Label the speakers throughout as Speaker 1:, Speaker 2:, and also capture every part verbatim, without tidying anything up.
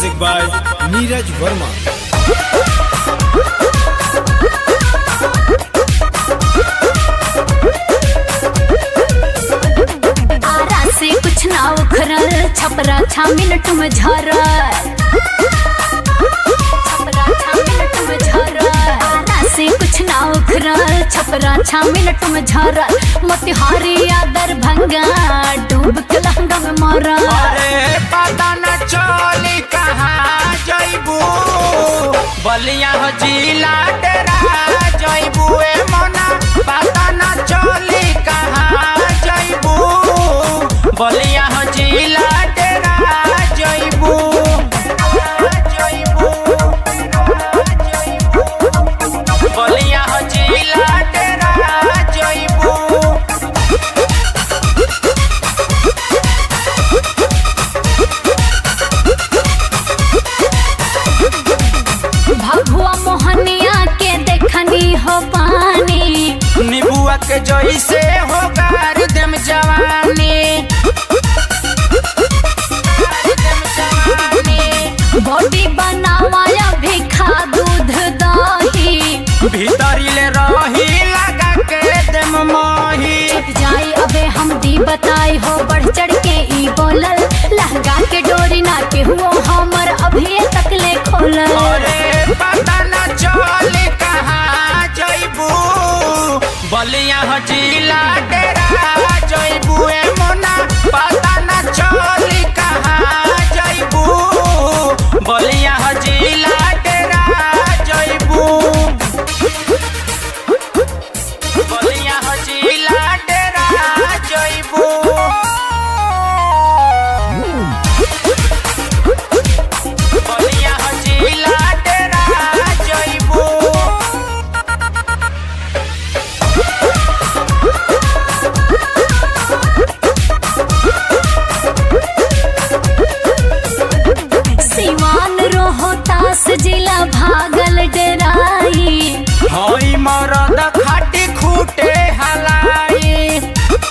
Speaker 1: Music by Neeraj Verma.
Speaker 2: Ara से कुछ ना उखरल, छपरा छा मिनट में झरल, छपरा छा मिनट में झरल। आरा से कुछ ना उखरल, छपरा छा मिनट में झरल। मोतिहारी या दरभंगा डूब के लहंगा में मरल।
Speaker 3: अरे पता न चली कहाँ जइबू, बलिया हो जिला डेरा जइबू ए मोना। पता न चली कहाँ जइबू, बलिया हो जिला डेरा जइबू जइबू बलिया हो जिला डेरा जइबू।
Speaker 2: भगुआ मोहनिया के देखनी हो पानी,
Speaker 3: निबुआ के जैसे हो गार देम जवानी।
Speaker 2: बॉडी बनावाया भी खा दूध दही,
Speaker 3: भीतरी ले रही लगा के देम माही।
Speaker 2: छुट जाए अबे हम दी बताई हो, बढ़ चढ़ के ई बोलल। लहंगा के डोरी ना के हुआ हमर अभी तक ले खोलल।
Speaker 3: अरे पता न चली कहाँ जइबू, बलिया हो जिला डेरा जइबू ए मोना। पता न चली कहाँ जइबू, बलिया हो जिला डेरा जइबू, बलिया हो जिला डेरा जइबू। बलिया हो जिला डेरा जइबू।
Speaker 2: सिवान रोहतास जिला भागल डराई,
Speaker 3: हई मरद खाटी खूटे हलाई।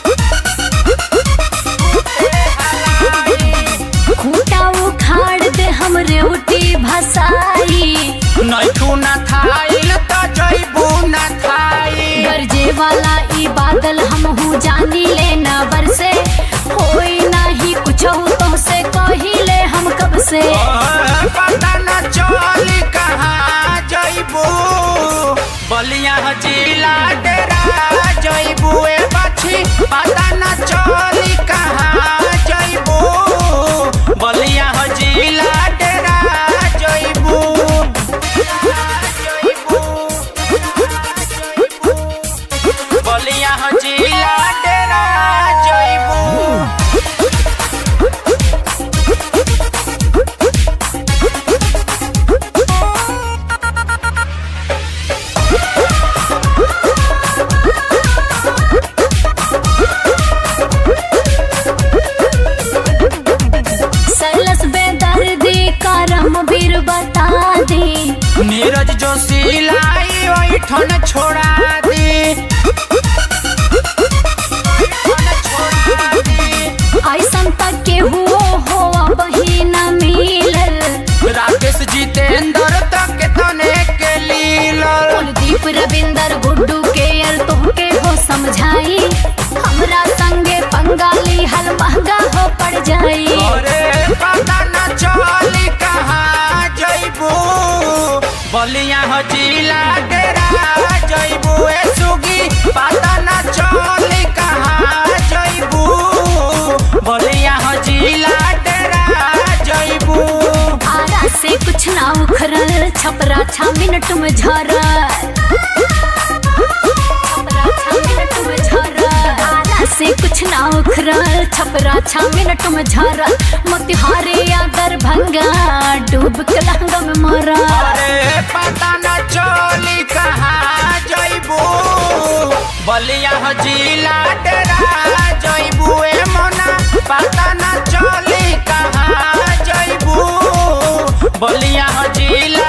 Speaker 2: खूटा उखाड़ दे हमरे उठी भसाई।
Speaker 3: नैठू न थाइल त जइबू न थाई।
Speaker 2: गरजे वाला ई बादल हमहू जानी ले न बरसे, होई नाही कुछ तो से कहिले हम कब से।
Speaker 3: पता न चली कहाँ जइबू, बलिया हो जिला डेरा जइबू ए बछी। पता न चली कहाँ जइबू, बलिया हो जिला डेरा जइबू बलिया हो जिला डेरा जइबू।
Speaker 2: सैलस बेदर्दी करम बीर बता दी,
Speaker 3: नीरज जोशी लाई ओई ठन छोड़ा दी।
Speaker 2: ऐसन तक के हुओ हो बही न मिलल।
Speaker 3: राकेश जितेंद्र तक तने के लीलल।
Speaker 2: कुलदीप रविंदर गुड्डू के यल तुमके हो समझाई, हमरा संगे पंगाली हल महंगा हो पड़ जाई।
Speaker 3: अरे पता न चली कहाँ जइबू, बलिया हो जिला डेरा जइबू ए सुगी। पता न चली कहाँ जइबू, बलिया हो जिला डेरा जइबू।
Speaker 2: आरा से कुछ ना उखरल, छपरा छा मिनट में झरल, छपरा छा मिनट में झरल। आरा से कुछ ना उखरल, छपरा छा मिनट में झरल। मोतिहारी या दरभंगा डूब के लहंगा में मरल।
Speaker 3: अरे पता न चली कहाँ जइबू, बलिया हो जिला डेरा जइबू ए मोना। पता न चली कहाँ जइबू, बलिया हो जिला